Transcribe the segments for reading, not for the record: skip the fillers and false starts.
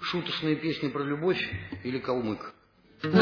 Шуточная песня про любовь или калмык? Я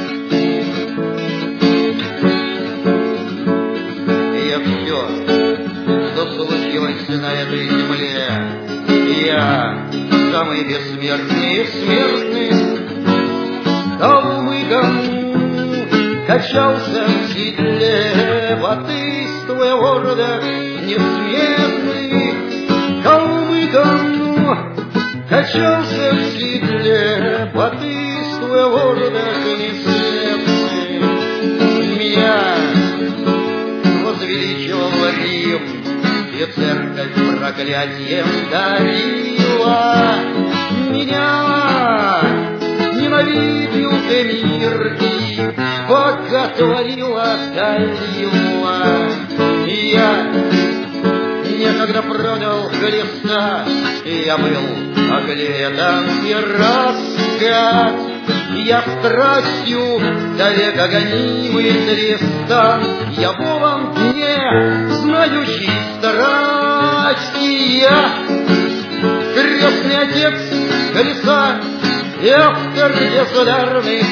все, что случилось на этой земле, я самый бессмертный из смертных, калмыком качался в седле, воинствуя в ордах несметных, калмыком качался в седле, воинствуя в ордах несметных. Меня возвеличивал Рим, и церковь проклятием дарила. Меня ненавидел ты мир, и боготворила Далила. Я некогда продал Христа, я был оклеветан и раскат. Я страстью до века гонимый трестан, я волан дне, знающий страсти. Я крестный отец колеса и автор государных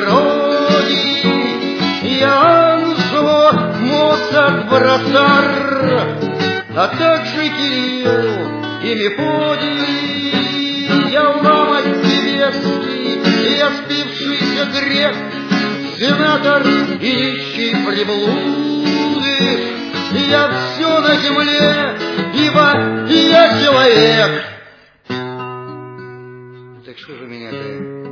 пародий. Я Анжело, Моцарт, Вратар, а также Кирилл и Мефодий. Я ломать небесный, я спившийся грех, сенатор и нищий приблуды. Я все на земле, ибо я человек. Так что же меня-то